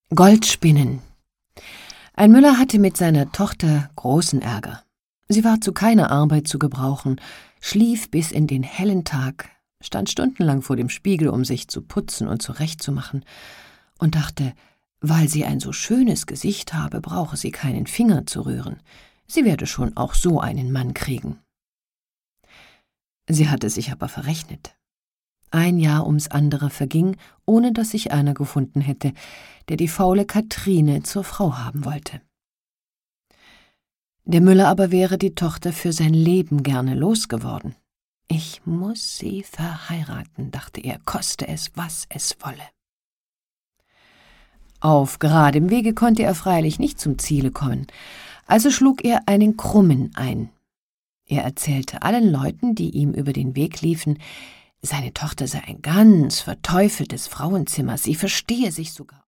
Goldspinnen. Ein Müller hatte mit seiner Tochter großen Ärger. Sie war zu keiner Arbeit zu gebrauchen, schlief bis in den hellen Tag, stand stundenlang vor dem Spiegel, um sich zu putzen und zurechtzumachen, und dachte, weil sie ein so schönes Gesicht habe, brauche sie keinen Finger zu rühren. Sie werde schon auch so einen Mann kriegen. Sie hatte sich aber verrechnet. Ein Jahr ums andere verging, ohne dass sich einer gefunden hätte, der die faule Kathrine zur Frau haben wollte. Der Müller aber wäre die Tochter für sein Leben gerne losgeworden. »Ich muß sie verheiraten«, dachte er, koste es, was es wolle. Auf geradem Wege konnte er freilich nicht zum Ziele kommen, also schlug er einen krummen ein. Er erzählte allen Leuten, die ihm über den Weg liefen, seine Tochter sei ein ganz verteufeltes Frauenzimmer, sie verstehe sich sogar